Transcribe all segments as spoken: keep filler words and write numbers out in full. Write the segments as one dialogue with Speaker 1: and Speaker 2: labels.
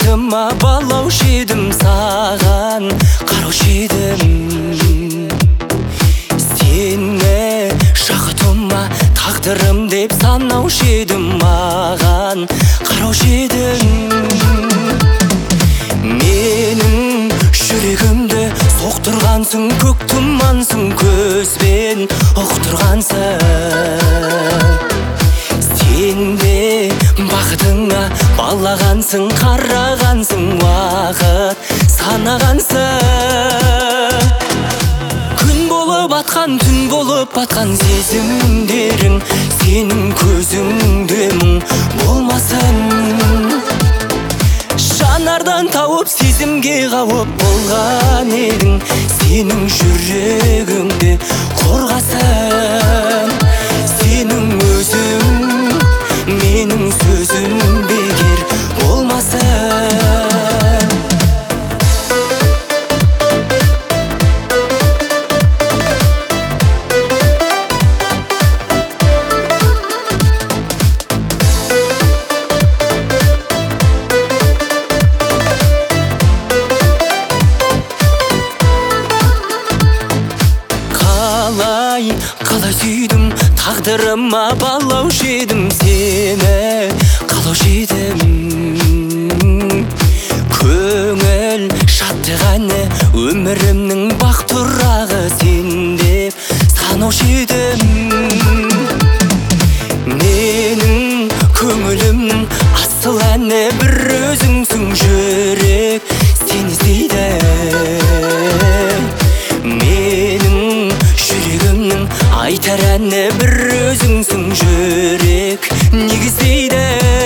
Speaker 1: бақытыма балаушы едім, саған қараушы едім. Сені шақытыма тағдырым деп санаушы едім, маған қараушы едім. Менің жүрегімді соқтырғансың, көк тұмансың, көзбен ұқтырғансың. Сен де бақытыңа балағансың, қарағансың, уақыт санағансың. Күн болып атқан, түн болып батқан сезімдерің, сенің көзіңде мұң болмасын. Жанардан тауып сезімге қауып болған едің, сенің жүрегіңде қорғасын. Сенің өзің, менің сөзім бекер болмасын. Қалай, қалай сүйдім, тағдырыма балаушы едім, сені қалаушы едім. Көңіл шаттық әні, өмірімнің бақ тұрағы, сен деп санаушы едім. Менің көңілімнің асыл әні бір өзіңсің, жүрек сені іздейді. Менің жүрегімнің айтар әні бір өзіңсің, жүрек негіздейді.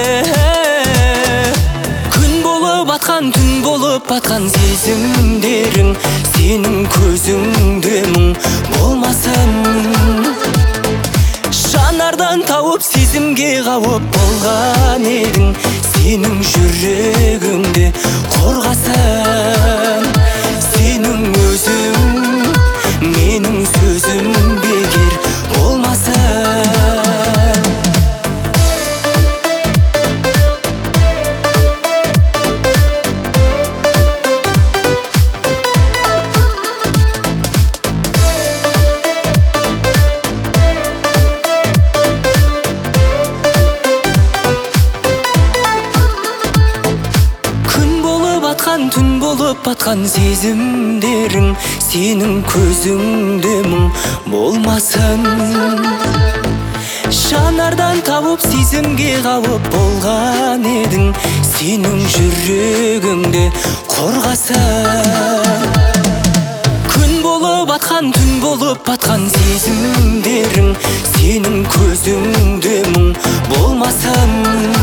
Speaker 1: Күн болып атқан, түн болып батқан сезімдерің, сенің көзіңде мұң болмасын. Жанардан тауып сезімге қауып болған едің, сенің жүрегіңде қорғасын. Сенің өзің, менің сөзім бекер болмасын. Түн болып батқан сезімдерің, сенің көзіңде мұң болмасын. Жанардан тауып сезімге қауып болған едің, сенің жүрегіңде қорғасын. Күн болып атқан, түн болып батқан сезімдерің, сенің көзіңде мұң болмасын.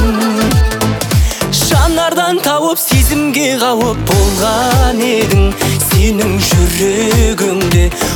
Speaker 1: Жанардан тауып сезімге қауып болған едің, сенің жүрегіңде